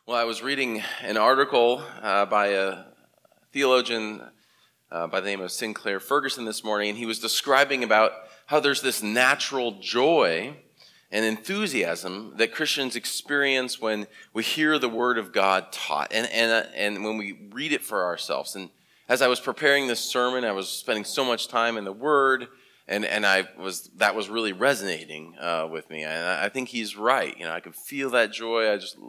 Well, I was reading an article by a theologian by the name of Sinclair Ferguson this morning, and he was describing about how there's this natural joy and enthusiasm that Christians experience when we hear the Word of God taught and when we read it for ourselves. And as I was preparing this sermon, I was spending so much time in the Word, and that was really resonating with me. And I think he's right. I could feel that joy. I just,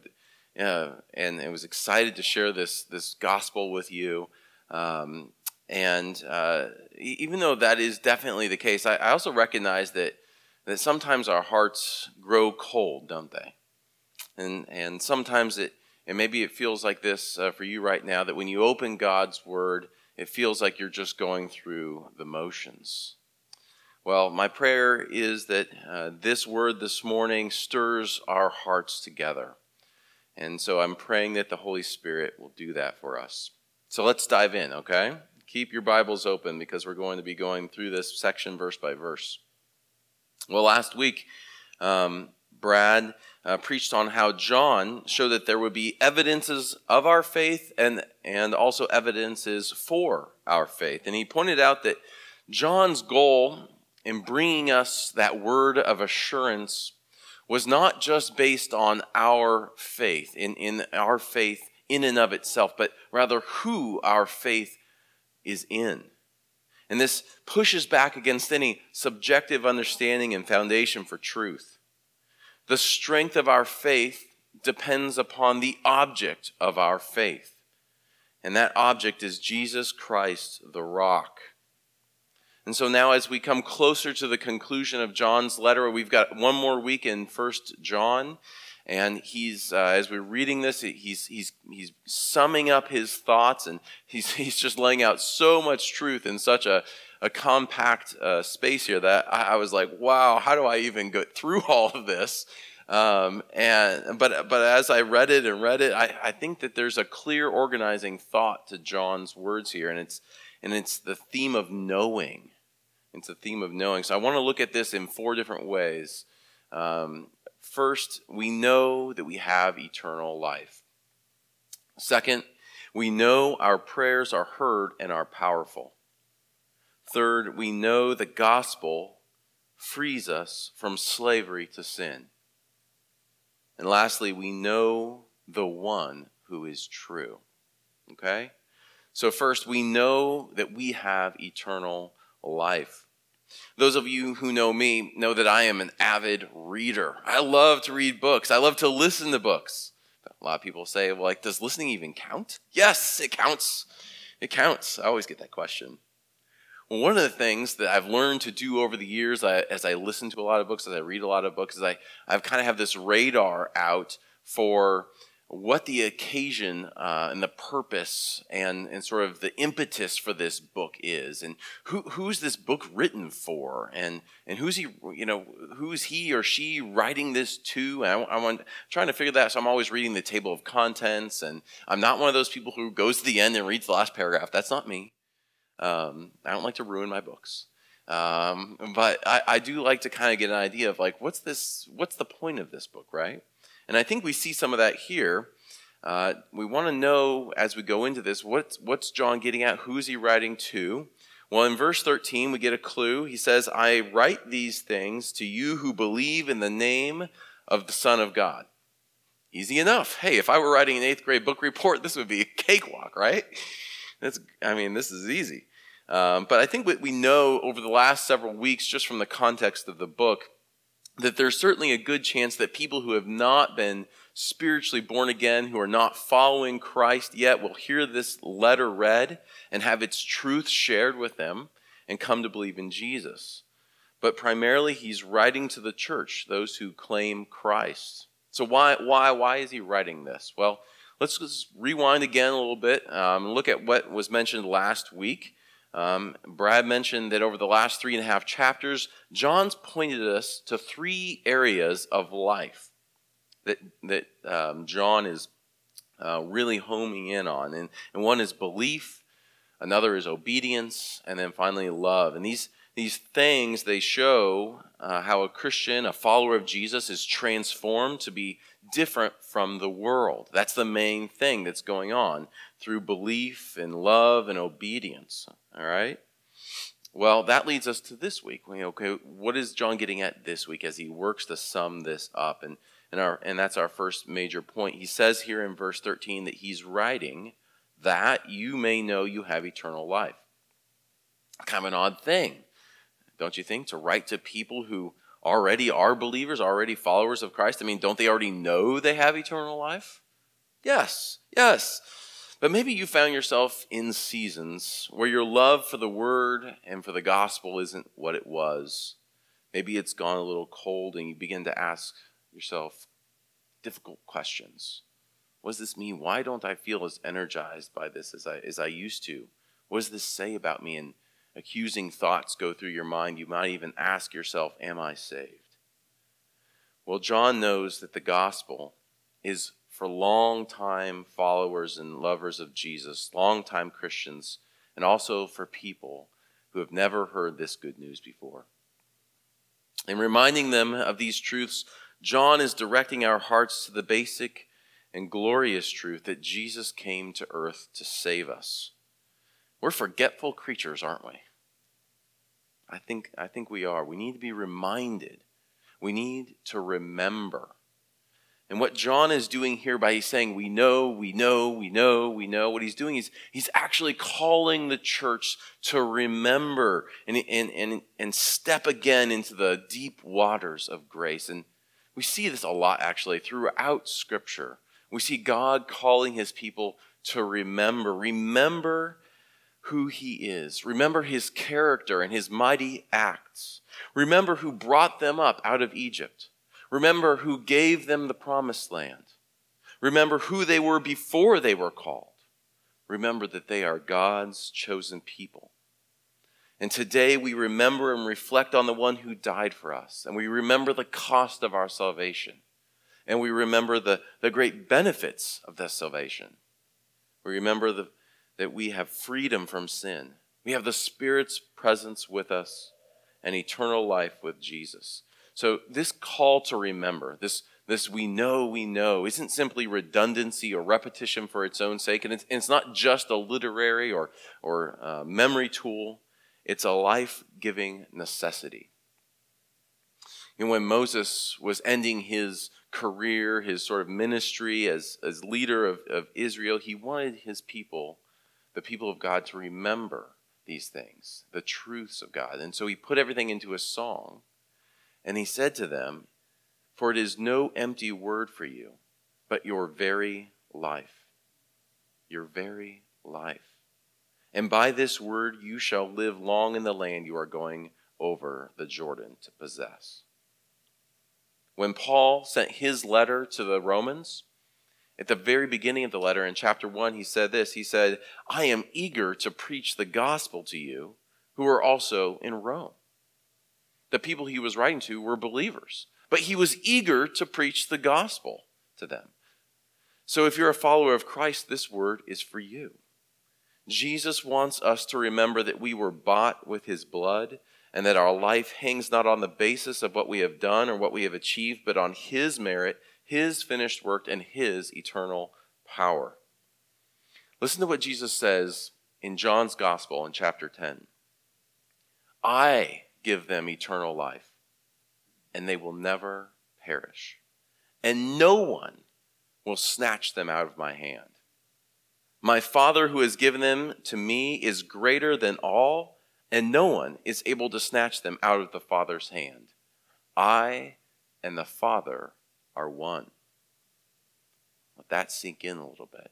and I was excited to share this gospel with you. Even though that is definitely the case, I also recognize that sometimes our hearts grow cold, don't they? And sometimes maybe it feels like this for you right now, that when you open God's Word, it feels like you're just going through the motions. Well, my prayer is that this Word this morning stirs our hearts together. And so I'm praying that the Holy Spirit will do that for us. So let's dive in, okay? Keep your Bibles open because we're going to be going through this section verse by verse. Well, last week, Brad preached on how John showed that there would be evidences of our faith and also evidences for our faith. And he pointed out that John's goal in bringing us that word of assurance was not just based on our faith, in our faith in and of itself, but rather who our faith is in. And this pushes back against any subjective understanding and foundation for truth. The strength of our faith depends upon the object of our faith. And that object is Jesus Christ, the rock. And so now as we come closer to the conclusion of John's letter, we've got one more week in 1 John. And he's, as we're reading this, he's summing up his thoughts, and he's just laying out so much truth in such a compact space here that I was like, wow, how do I even go through all of this? But as I read it, I think that there's a clear organizing thought to John's words here, and it's the theme of knowing. It's a theme of knowing. So I want to look at this in 4 different ways. First, we know that we have eternal life. Second, we know our prayers are heard and are powerful. Third, we know the gospel frees us from slavery to sin. And lastly, we know the one who is true. Okay? So first, we know that we have eternal life. Those of you who know me know that I am an avid reader. I love to read books. I love to listen to books. A lot of people say, well, does listening even count? Yes, it counts. It counts. I always get that question. Well, one of the things that I've learned to do over the years as I listen to a lot of books, as I read a lot of books, is I've kind of have this radar out for what the occasion and the purpose and sort of the impetus for this book is, and who's this book written for, and who's he or she writing this to? And I'm trying to figure that out, so I'm always reading the table of contents, and I'm not one of those people who goes to the end and reads the last paragraph. That's not me. I don't like to ruin my books. But I do like to kind of get an idea of what's the point of this book, right? And I think we see some of that here. We want to know as we go into this, what's John getting at? Who's he writing to? Well, in verse 13, we get a clue. He says, I write these things to you who believe in the name of the Son of God. Easy enough. Hey, if I were writing an 8th grade book report, this would be a cakewalk, right? This is easy. But I think what we know over the last several weeks, just from the context of the book, that there's certainly a good chance that people who have not been spiritually born again, who are not following Christ yet, will hear this letter read and have its truth shared with them and come to believe in Jesus. But primarily, he's writing to the church, those who claim Christ. So why is he writing this? Well, let's just rewind again a little bit and look at what was mentioned last week. Brad mentioned that over the last 3.5 chapters, John's pointed us to 3 areas of life that John is really homing in on. And one is belief, another is obedience, and then finally love. And these These things, they show how a Christian, a follower of Jesus, is transformed to be different from the world. That's the main thing that's going on through belief and love and obedience. All right? Well, that leads us to this week. Okay, what is John getting at this week as he works to sum this up? And that's our first major point. He says here in verse 13 that he's writing that you may know you have eternal life. Kind of an odd thing, don't you think, to write to people who already are believers, already followers of Christ? I mean, don't they already know they have eternal life? Yes. But maybe you found yourself in seasons where your love for the word and for the gospel isn't what it was. Maybe it's gone a little cold and you begin to ask yourself difficult questions. What does this mean? Why don't I feel as energized by this as I used to? What does this say about me? And accusing thoughts go through your mind. You might even ask yourself, am I saved? Well, John knows that the gospel is for long-time followers and lovers of Jesus, long-time Christians, and also for people who have never heard this good news before. In reminding them of these truths, John is directing our hearts to the basic and glorious truth that Jesus came to earth to save us. We're forgetful creatures, aren't we? I think we are. We need to be reminded. We need to remember. And what John is doing here by he's saying, we know, what he's doing is he's actually calling the church to remember and step again into the deep waters of grace. And we see this a lot actually throughout Scripture. We see God calling his people to remember who he is. Remember his character and his mighty acts. Remember who brought them up out of Egypt. Remember who gave them the promised land. Remember who they were before they were called. Remember that they are God's chosen people. And today we remember and reflect on the one who died for us. And we remember the cost of our salvation. And we remember the great benefits of that salvation. We remember that we have freedom from sin. We have the Spirit's presence with us and eternal life with Jesus. So this call to remember, this we know, isn't simply redundancy or repetition for its own sake. And it's not just a literary or memory tool. It's a life-giving necessity. And when Moses was ending his career, his sort of ministry as leader of Israel, he wanted his people, the people of God, to remember these things, the truths of God. And so he put everything into a song. And he said to them, "For it is no empty word for you, but your very life." Your very life. "And by this word you shall live long in the land you are going over the Jordan to possess." When Paul sent his letter to the Romans, at the very beginning of the letter in chapter 1, he said this. He said, "I am eager to preach the gospel to you who are also in Rome." The people he was writing to were believers, but he was eager to preach the gospel to them. So if you're a follower of Christ, this word is for you. Jesus wants us to remember that we were bought with his blood and that our life hangs not on the basis of what we have done or what we have achieved, but on his merit, his finished work, and his eternal power. Listen to what Jesus says in John's Gospel in chapter 10. "I give them eternal life, and they will never perish, and no one will snatch them out of my hand. My Father who has given them to me is greater than all, and no one is able to snatch them out of the Father's hand. I and the Father are one." Let that sink in a little bit.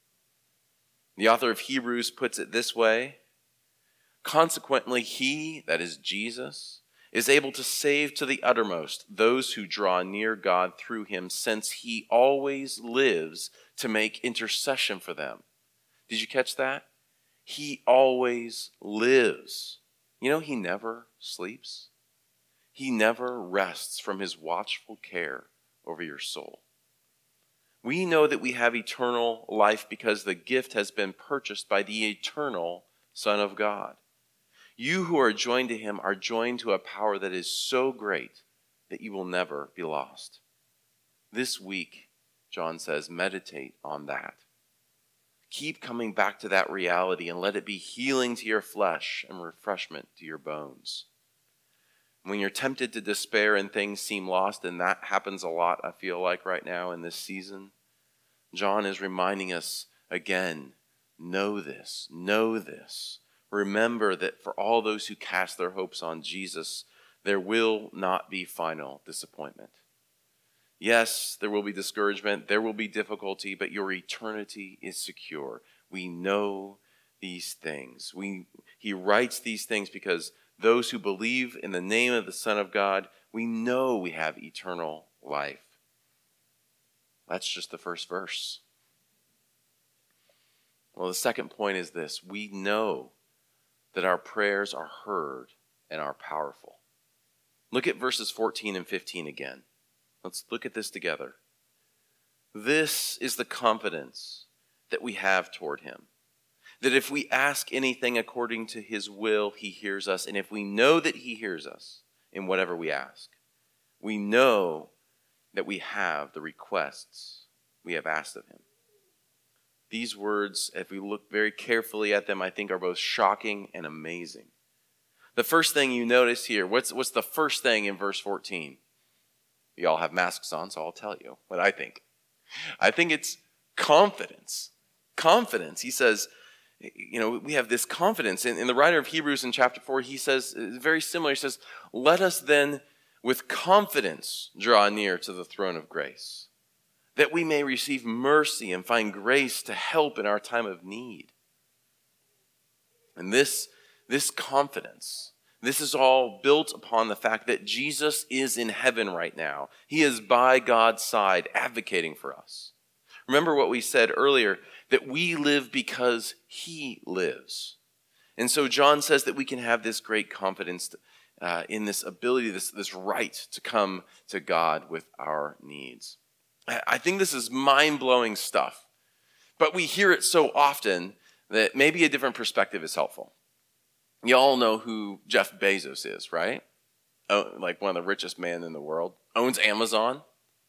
The author of Hebrews puts it this way: "Consequently, he," that is Jesus, "is able to save to the uttermost those who draw near God through him, since he always lives to make intercession for them." Did you catch that? He always lives. You know, he never sleeps. He never rests from his watchful care over your soul. We know that we have eternal life because the gift has been purchased by the eternal Son of God. You who are joined to him are joined to a power that is so great that you will never be lost. This week, John says, meditate on that. Keep coming back to that reality and let it be healing to your flesh and refreshment to your bones. When you're tempted to despair and things seem lost, and that happens a lot, I feel like, right now in this season, John is reminding us again, know this. Remember that for all those who cast their hopes on Jesus, there will not be final disappointment. Yes, there will be discouragement, there will be difficulty, but your eternity is secure. We know these things. He writes these things because those who believe in the name of the Son of God, we know we have eternal life. That's just the first verse. Well, the second point is this. We know that our prayers are heard and are powerful. Look at verses 14 and 15 again. Let's look at this together. This is the confidence that we have toward him, that if we ask anything according to his will, he hears us. And if we know that he hears us in whatever we ask, we know that we have the requests we have asked of him. These words, if we look very carefully at them, I think are both shocking and amazing. The first thing you notice here, what's the first thing in verse 14? You all have masks on, so I'll tell you what I think. I think it's confidence. Confidence. He says, we have this confidence. In the writer of Hebrews in chapter 4, he says, very similar, he says, let us then with confidence draw near to the throne of grace, that we may receive mercy and find grace to help in our time of need. And this confidence, this is all built upon the fact that Jesus is in heaven right now. He is by God's side advocating for us. Remember what we said earlier, that we live because he lives. And so John says that we can have this great confidence in this ability, this right to come to God with our needs. I think this is mind-blowing stuff, but we hear it so often that maybe a different perspective is helpful. You all know who Jeff Bezos is, right? Oh, like one of the richest men in the world. Owns Amazon.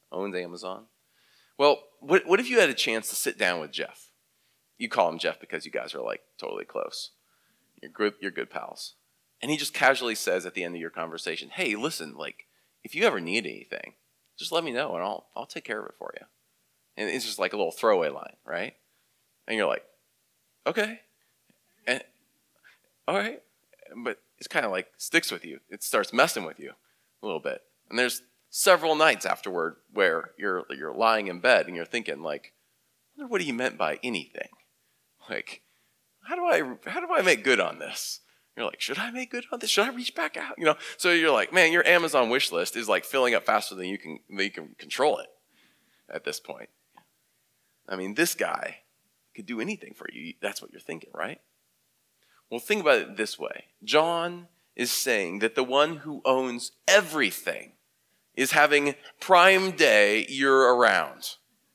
Well, what if you had a chance to sit down with Jeff? You call him Jeff because you guys are like totally close. You're good pals. And he just casually says at the end of your conversation, hey, listen, like if you ever need anything, just let me know and I'll take care of it for you. And it's just like a little throwaway line, right? And you're like, okay. And all right. But it's kind of like sticks with you. It starts messing with you a little bit. And there's several nights afterward where you're lying in bed and you're thinking like, I wonder what he meant by anything. Like, how do I make good on this? You're like, should I make good on this? Should I reach back out? So you're like, man, your Amazon wish list is like filling up faster than you can control it at this point. I mean, this guy could do anything for you. That's what you're thinking, right? Well, think about it this way. John is saying that the one who owns everything is having prime day year-round.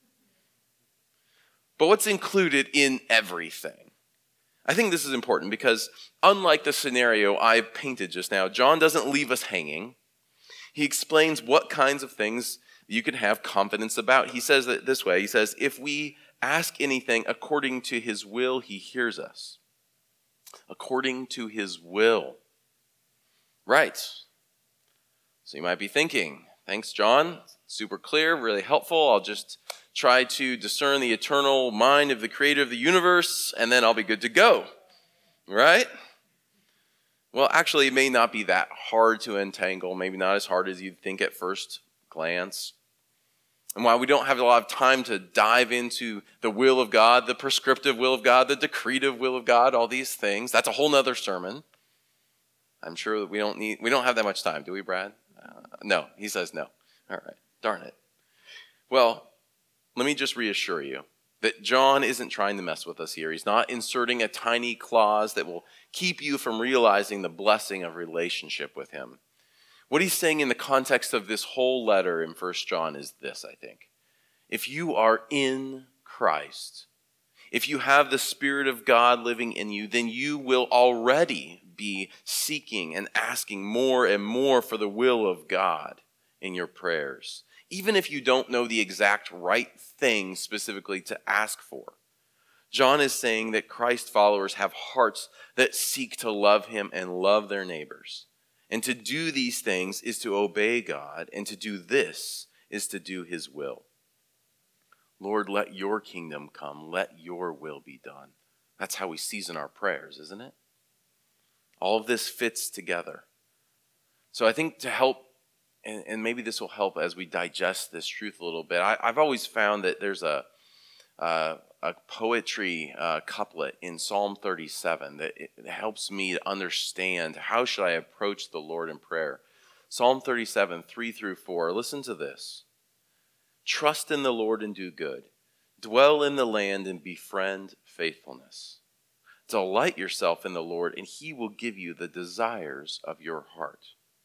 But what's included in everything? I think this is important because unlike the scenario I painted just now, John doesn't leave us hanging. He explains what kinds of things you can have confidence about. He says it this way. He says, if we ask anything according to his will, he hears us. According to his will. Right. So you might be thinking, thanks, John. Super clear, really helpful. I'll just try to discern the eternal mind of the creator of the universe, and then I'll be good to go. Right? Well, actually, it may not be that hard to untangle, maybe not as hard as you'd think at first glance. And while we don't have a lot of time to dive into the will of God, the prescriptive will of God, the decretive will of God, all these things, that's a whole nother sermon. I'm sure that we don't have that much time, do we, Brad? No, he says no. All right, darn it. Well, let me just reassure you that John isn't trying to mess with us here. He's not inserting a tiny clause that will keep you from realizing the blessing of relationship with him. What he's saying in the context of this whole letter in 1 John is this, I think. If you are in Christ, if you have the Spirit of God living in you, then you will already be seeking and asking more and more for the will of God in your prayers, even if you don't know the exact right thing specifically to ask for. John is saying that Christ followers have hearts that seek to love him and love their neighbors. And to do these things is to obey God, and to do this is to do his will. Lord, let your kingdom come. Let your will be done. That's how we season our prayers, isn't it? All of this fits together. So I think to help, and maybe this will help as we digest this truth a little bit, I've always found that there's a poetry couplet in Psalm 37 that it helps me to understand how should I approach the Lord in prayer. Psalm 37, 3-4. Listen to this. Trust in the Lord and do good. Dwell in the land and befriend faithfulness. Delight yourself in the Lord, and he will give you the desires of your heart.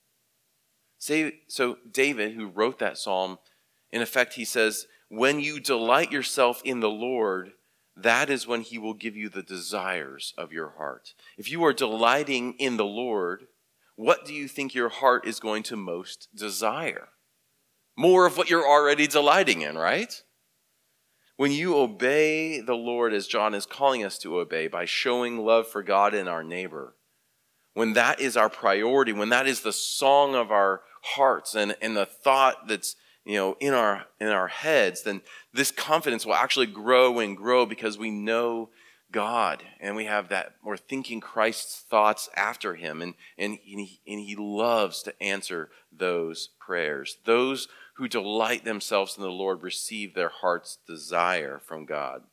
So David, who wrote that psalm, in effect, he says, when you delight yourself in the Lord, that is when he will give you the desires of your heart. If you are delighting in the Lord, what do you think your heart is going to most desire? More of what you're already delighting in, right? When you obey the Lord as John is calling us to obey by showing love for God and our neighbor, when that is our priority, when that is the song of our hearts and the thought that's in our heads, then this confidence will actually grow and grow because we know God and we're thinking Christ's thoughts after him, and he loves to answer those prayers. Those who delight themselves in the Lord receive their heart's desire from God.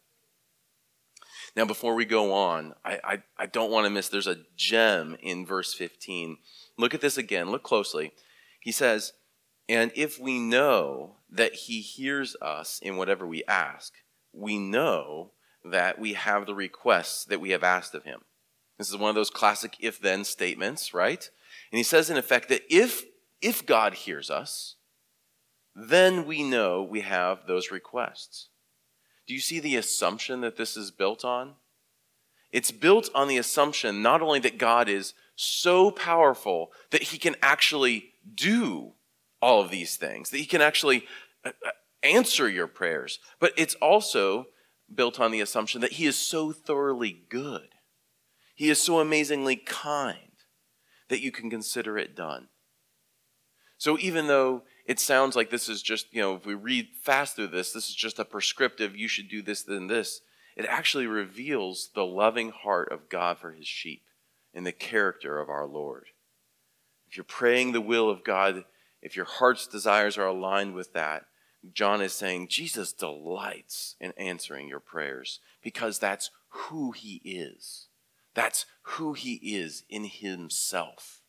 Now, before we go on, I don't want to miss, there's a gem in verse 15. Look at this again. Look closely. He says, and if we know that he hears us in whatever we ask, we know that we have the requests that we have asked of him. This is one of those classic if-then statements, right? And he says, in effect, that if God hears us, then we know we have those requests. Do you see the assumption that this is built on? It's built on the assumption not only that God is so powerful that he can actually do all of these things, that he can actually answer your prayers, but it's also built on the assumption that he is so thoroughly good. He is so amazingly kind that you can consider it done. So even though it sounds like this is just, if we read fast through this is just a prescriptive, you should do this, then this, it actually reveals the loving heart of God for his sheep and the character of our Lord. If you're praying the will of God, if your heart's desires are aligned with that, John is saying Jesus delights in answering your prayers because that's who he is. That's who he is in himself.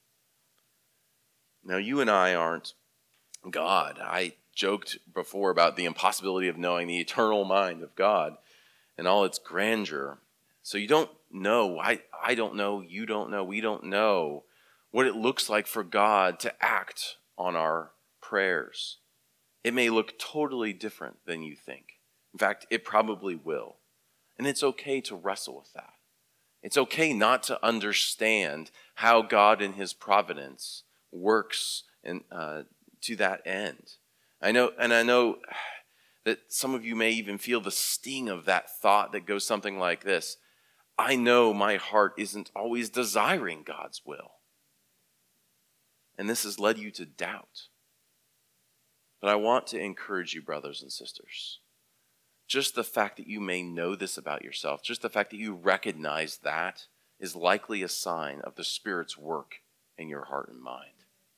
Now, you and I aren't God. I joked before about the impossibility of knowing the eternal mind of God and all its grandeur. So you don't know, I don't know, you don't know, we don't know what it looks like for God to act on our prayers. It may look totally different than you think. In fact, it probably will. And it's okay to wrestle with that. It's okay not to understand how God in his providence works and to that end. I know that some of you may even feel the sting of that thought that goes something like this. I know my heart isn't always desiring God's will. And this has led you to doubt. But I want to encourage you, brothers and sisters. Just the fact that you may know this about yourself, just the fact that you recognize that is likely a sign of the Spirit's work in your heart and mind.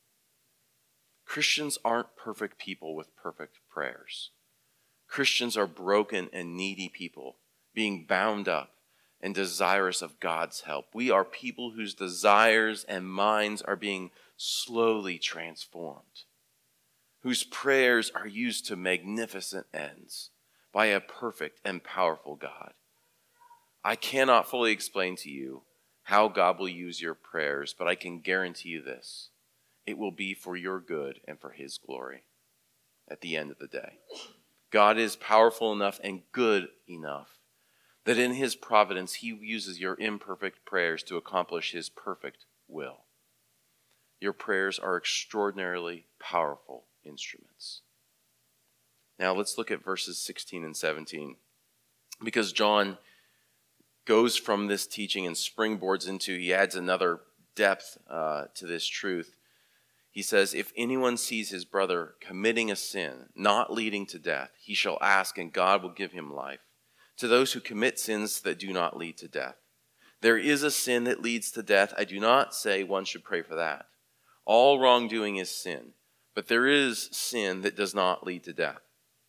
Christians aren't perfect people with perfect prayers. Christians are broken and needy people being bound up and desirous of God's help. We are people whose desires and minds are being slowly transformed, whose prayers are used to magnificent ends by a perfect and powerful God. I cannot fully explain to you how God will use your prayers, but I can guarantee you this. It will be for your good and for his glory at the end of the day. God is powerful enough and good enough that in his providence, he uses your imperfect prayers to accomplish his perfect will. Your prayers are extraordinarily powerful instruments. Now let's look at verses 16 and 17. Because John goes from this teaching and springboards into, he adds another depth to this truth. He says, if anyone sees his brother committing a sin not leading to death, he shall ask and God will give him life. To those who commit sins that do not lead to death. There is a sin that leads to death. I do not say one should pray for that. All wrongdoing is sin, but there is sin that does not lead to death.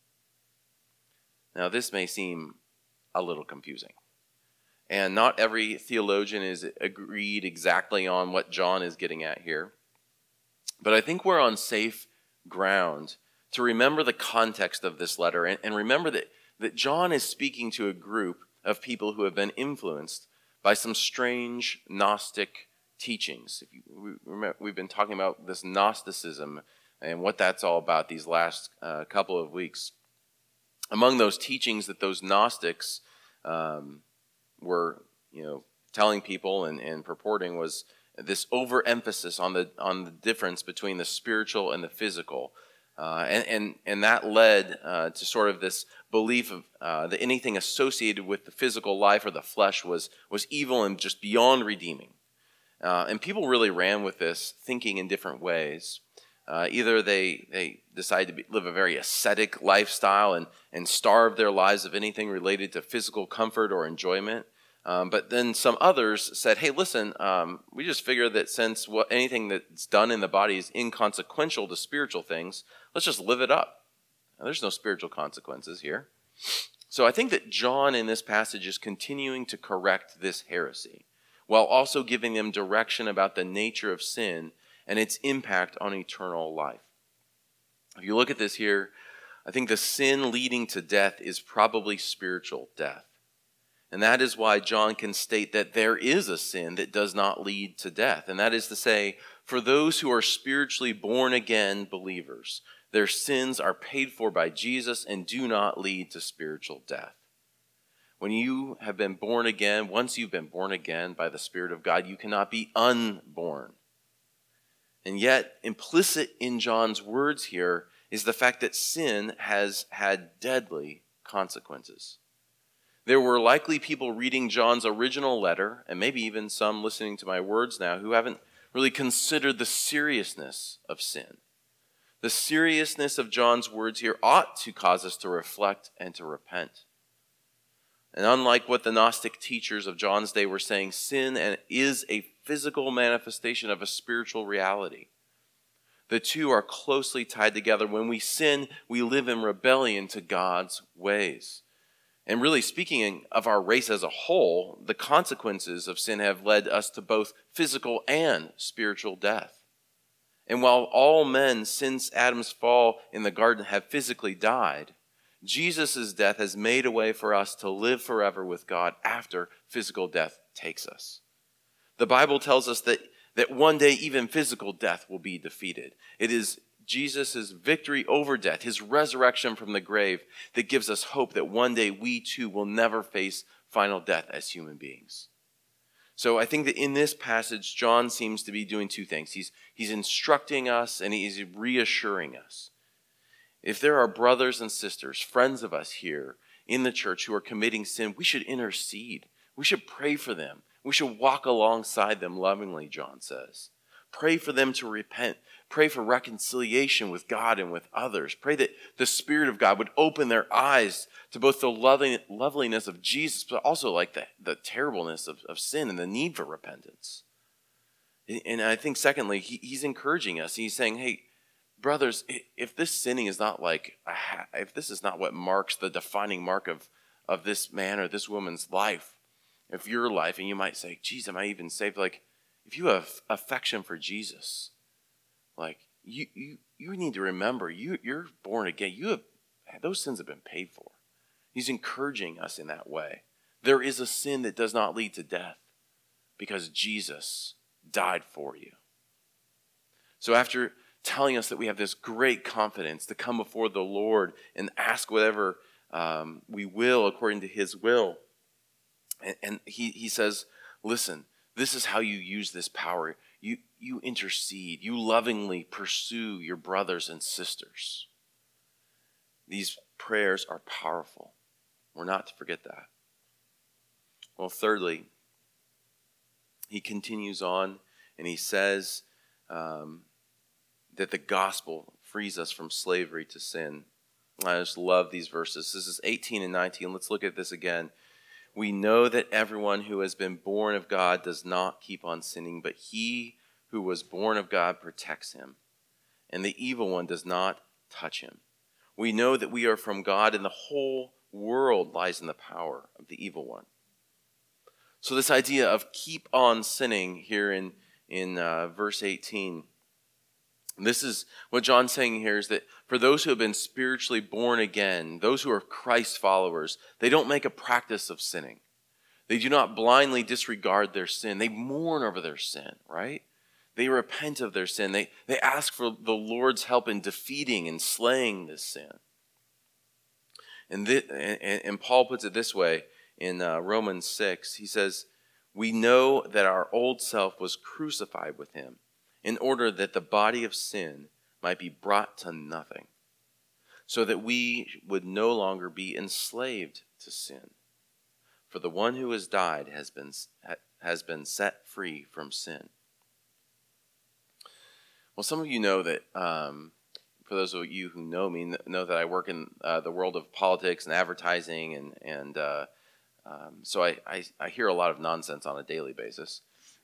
Now this may seem a little confusing. And not every theologian is agreed exactly on what John is getting at here. But I think we're on safe ground to remember the context of this letter and remember that John is speaking to a group of people who have been influenced by some strange Gnostic teachings. We've been talking about this Gnosticism and what that's all about these last couple of weeks. Among those teachings that those Gnostics were, telling people and purporting was this overemphasis on the difference between the spiritual and the physical, and that led to sort of this belief of that anything associated with the physical life or the flesh was evil and just beyond redeeming. And people really ran with this, thinking in different ways. Either they decide to live a very ascetic lifestyle and starve their lives of anything related to physical comfort or enjoyment. But then some others said, hey, listen, we just figure that since anything that's done in the body is inconsequential to spiritual things, let's just live it up. Now, there's no spiritual consequences here. So I think that John in this passage is continuing to correct this heresy, while also giving them direction about the nature of sin and its impact on eternal life. If you look at this here, I think the sin leading to death is probably spiritual death. And that is why John can state that there is a sin that does not lead to death. And that is to say, for those who are spiritually born again believers, their sins are paid for by Jesus and do not lead to spiritual death. When you have been born again, once you've been born again by the Spirit of God, you cannot be unborn. And yet, implicit in John's words here is the fact that sin has had deadly consequences. There were likely people reading John's original letter, and maybe even some listening to my words now, who haven't really considered the seriousness of sin. The seriousness of John's words here ought to cause us to reflect and to repent. And unlike what the Gnostic teachers of John's day were saying, sin is a physical manifestation of a spiritual reality. The two are closely tied together. When we sin, we live in rebellion to God's ways. And really, speaking of our race as a whole, the consequences of sin have led us to both physical and spiritual death. And while all men since Adam's fall in the garden have physically died, Jesus' death has made a way for us to live forever with God after physical death takes us. The Bible tells us that one day even physical death will be defeated. It is Jesus' victory over death, his resurrection from the grave, that gives us hope that one day we too will never face final death as human beings. So I think that in this passage, John seems to be doing two things. He's instructing us and he's reassuring us. If there are brothers and sisters, friends of us here in the church who are committing sin, we should intercede. We should pray for them. We should walk alongside them lovingly, John says. Pray for them to repent. Pray for reconciliation with God and with others. Pray that the Spirit of God would open their eyes to both the loveliness of Jesus, but also like the terribleness of sin and the need for repentance. And I think secondly, he's encouraging us. He's saying, hey, brothers, if this sinning is not if this is not what marks the defining mark of this man or this woman's life, if your life, and you might say, geez, am I even saved? Like, if you have affection for Jesus, like you need to remember you're born again. Those sins have been paid for. He's encouraging us in that way. There is a sin that does not lead to death because Jesus died for you. So after telling us that we have this great confidence to come before the Lord and ask whatever we will according to his will, And he says, listen, this is how you use this power. You intercede. You lovingly pursue your brothers and sisters. These prayers are powerful. We're not to forget that. Well, thirdly, he continues on and he says that the gospel frees us from slavery to sin. I just love these verses. This is 18 and 19. Let's look at this again. We know that everyone who has been born of God does not keep on sinning, but he who was born of God protects him, and the evil one does not touch him. We know that we are from God, and the whole world lies in the power of the evil one. So this idea of keep on sinning here in verse 18, this is what John's saying here, is that for those who have been spiritually born again, those who are Christ followers, they don't make a practice of sinning. They do not blindly disregard their sin. They mourn over their sin, right? They repent of their sin. They ask for the Lord's help in defeating and slaying this sin. And Paul puts it this way in Romans 6. He says, we know that our old self was crucified with him in order that the body of sin might be brought to nothing, so that we would no longer be enslaved to sin. For the one who has died has been set free from sin. Well, some of you know that, for those of you who know me, know that I work in the world of politics and advertising, and so I hear a lot of nonsense on a daily basis.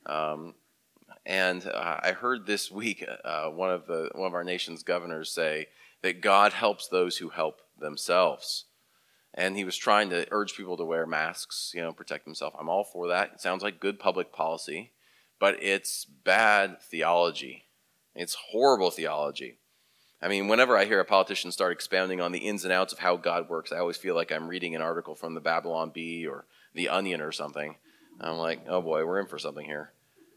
And I heard this week one of our nation's governors say that God helps those who help themselves. And he was trying to urge people to wear masks, protect themselves. I'm all for that. It sounds like good public policy, but it's bad theology. It's horrible theology. I mean, whenever I hear a politician start expounding on the ins and outs of how God works, I always feel like I'm reading an article from the Babylon Bee or the Onion or something. I'm like, oh boy, we're in for something here.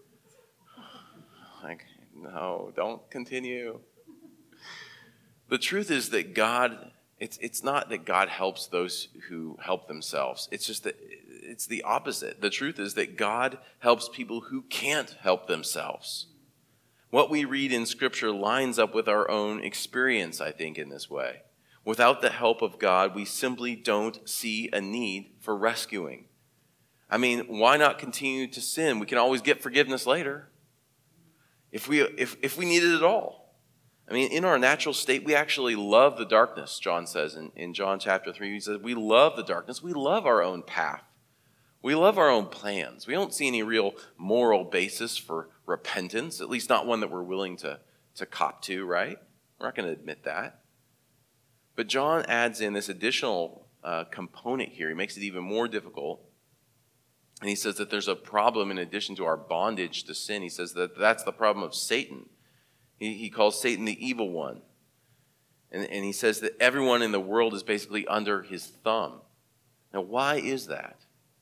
Like, no, don't continue. The truth is that God, it's not that God helps those who help themselves. It's just that it's the opposite. The truth is that God helps people who can't help themselves. What we read in Scripture lines up with our own experience, I think, in this way. Without the help of God, we simply don't see a need for rescuing. I mean, why not continue to sin? We can always get forgiveness later. If we need it at all. I mean, in our natural state, we actually love the darkness, John says in John chapter 3. He says, we love the darkness. We love our own path. We love our own plans. We don't see any real moral basis for repentance, at least not one that we're willing to cop to, right? We're not going to admit that. But John adds in this additional component here. He makes it even more difficult. And he says that there's a problem in addition to our bondage to sin. He says that that's the problem of Satan. He calls Satan the evil one. And he says that everyone in the world is basically under his thumb. Now, why is that?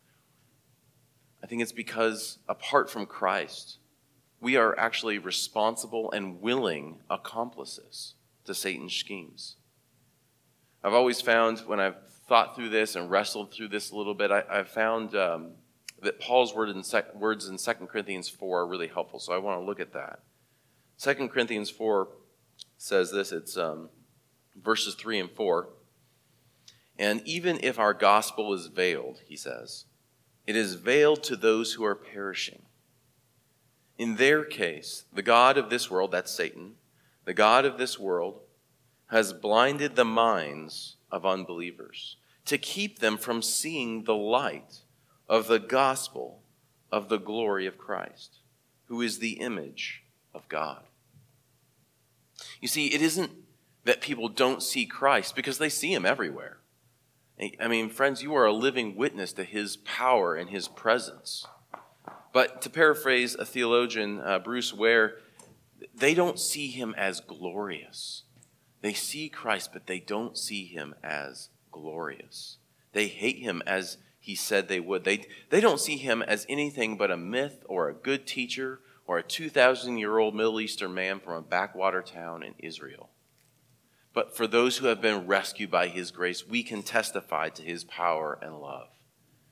I think it's because apart from Christ, we are actually responsible and willing accomplices to Satan's schemes. I've always found, when I've thought through this and wrestled through this a little bit, I've found that Paul's words in 2 Corinthians 4 are really helpful, so I want to look at that. 2 Corinthians 4 says this, it's verses 3 and 4. And even if our gospel is veiled, he says, it is veiled to those who are perishing. In their case, the God of this world, that's Satan, the God of this world has blinded the minds of unbelievers to keep them from seeing the light of the gospel of the glory of Christ, who is the image of God. You see, it isn't that people don't see Christ, because they see him everywhere. I mean, friends, you are a living witness to his power and his presence. But to paraphrase a theologian, Bruce Ware, they don't see him as glorious. They see Christ, but they don't see him as glorious. They hate him as he said they would. They don't see him as anything but a myth or a good teacher or a 2,000-year-old Middle Eastern man from a backwater town in Israel. But for those who have been rescued by his grace, we can testify to his power and love.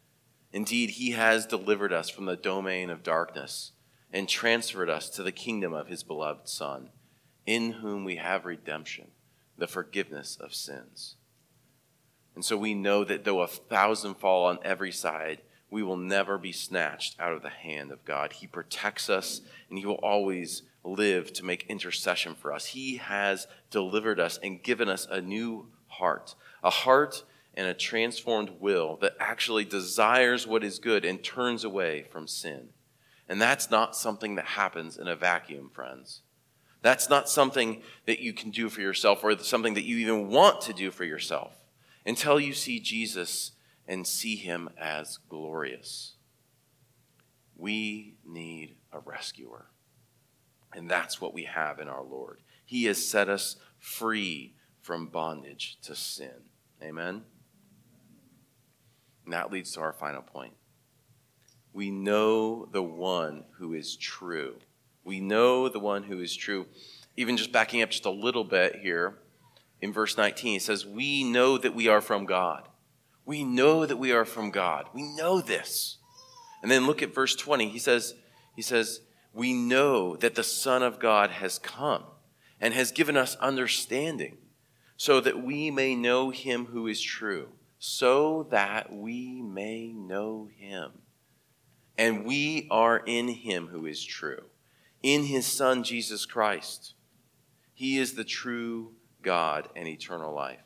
Indeed, he has delivered us from the domain of darkness and transferred us to the kingdom of his beloved Son, in whom we have redemption, the forgiveness of sins. And so we know that though 1,000 fall on every side, we will never be snatched out of the hand of God. He protects us, and he will always live to make intercession for us. He has delivered us and given us a new heart, a heart and a transformed will that actually desires what is good and turns away from sin. And that's not something that happens in a vacuum, friends. That's not something that you can do for yourself or something that you even want to do for yourself until you see Jesus and see him as glorious. We need a rescuer. And that's what we have in our Lord. He has set us free from bondage to sin. Amen? And that leads to our final point. We know the one who is true. We know the one who is true. Even just backing up just a little bit here, in verse 19, it says, we know that we are from God. We know that we are from God. We know this. And then look at verse 20. He says, we know that the Son of God has come and has given us understanding so that we may know him who is true, so that we may know him. And we are in him who is true, in his Son, Jesus Christ. He is the true God and eternal life.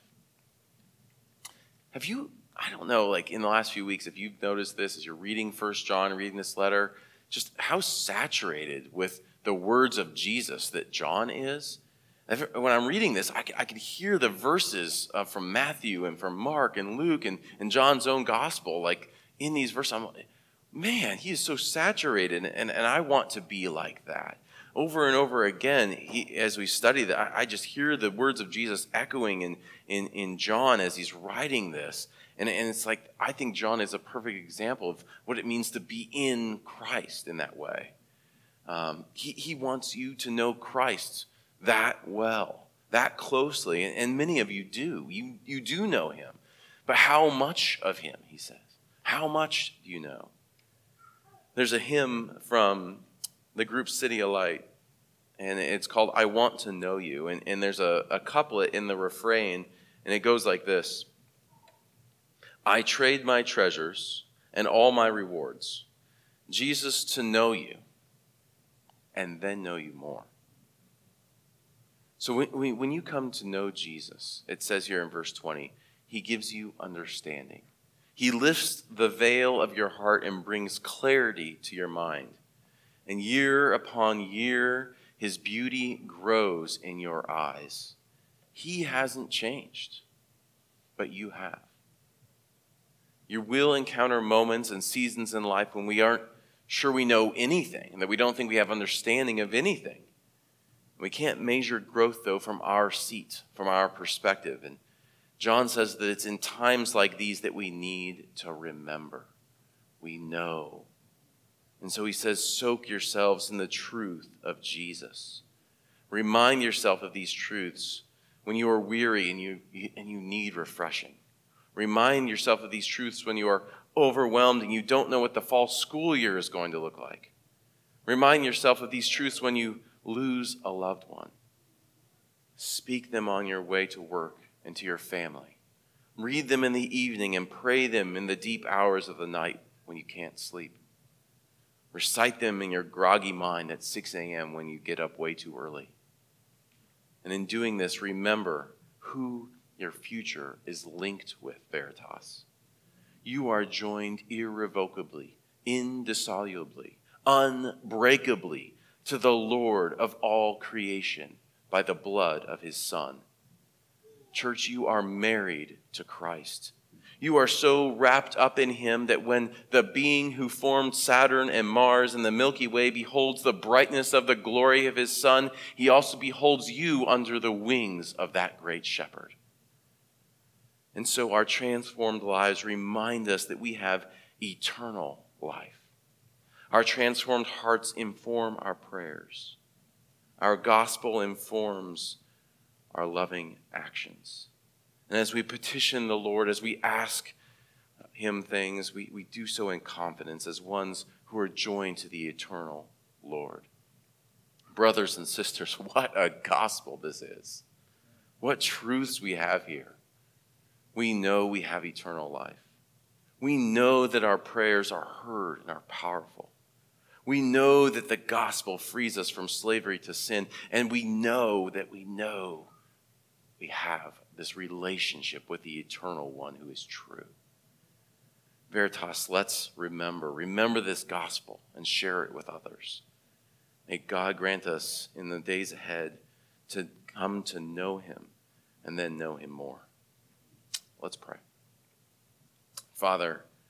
Have you, I don't know, like in the last few weeks, if you've noticed this as you're reading 1 John, reading this letter, just how saturated with the words of Jesus that John is. When I'm reading this, I can hear the verses from Matthew and from Mark and Luke and John's own gospel, like in these verses. I'm like, man, he is so saturated, and I want to be like that. Over and over again, as we study that, I just hear the words of Jesus echoing in John as he's writing this. And it's like, I think John is a perfect example of what it means to be in Christ in that way. He wants you to know Christ that well, that closely. And many of you do. You do know him. But how much of him, he says? How much do you know? There's a hymn from the group CityAlight, and it's called I Want to Know You. And there's a couplet in the refrain, and it goes like this. I trade my treasures and all my rewards, Jesus, to know you, and then know you more. So when you come to know Jesus, it says here in verse 20, he gives you understanding. He lifts the veil of your heart and brings clarity to your mind. And year upon year, his beauty grows in your eyes. He hasn't changed, but you have. You will encounter moments and seasons in life when we aren't sure we know anything, and that we don't think we have understanding of anything. We can't measure growth, though, from our seat, from our perspective. And John says that it's in times like these that we need to remember. We know. And so he says, soak yourselves in the truth of Jesus. Remind yourself of these truths when you are weary and you need refreshing. Remind yourself of these truths when you are overwhelmed and you don't know what the fall school year is going to look like. Remind yourself of these truths when you lose a loved one. Speak them on your way to work and to your family. Read them in the evening and pray them in the deep hours of the night when you can't sleep. Recite them in your groggy mind at 6 a.m. when you get up way too early. And in doing this, remember who your future is linked with, Veritas. You are joined irrevocably, indissolubly, unbreakably to the Lord of all creation by the blood of his Son. Church, you are married to Christ. You are so wrapped up in him that when the being who formed Saturn and Mars and the Milky Way beholds the brightness of the glory of his Son, he also beholds you under the wings of that great shepherd. And so our transformed lives remind us that we have eternal life. Our transformed hearts inform our prayers. Our gospel informs our loving actions. And as we petition the Lord, as we ask him things, we do so in confidence as ones who are joined to the eternal Lord. Brothers and sisters, what a gospel this is. What truths we have here. We know we have eternal life. We know that our prayers are heard and are powerful. We know that the gospel frees us from slavery to sin, and we know we have this relationship with the eternal one who is true. Veritas, let's remember this gospel and share it with others. May God grant us in the days ahead to come to know him and then know him more. Let's pray. Father,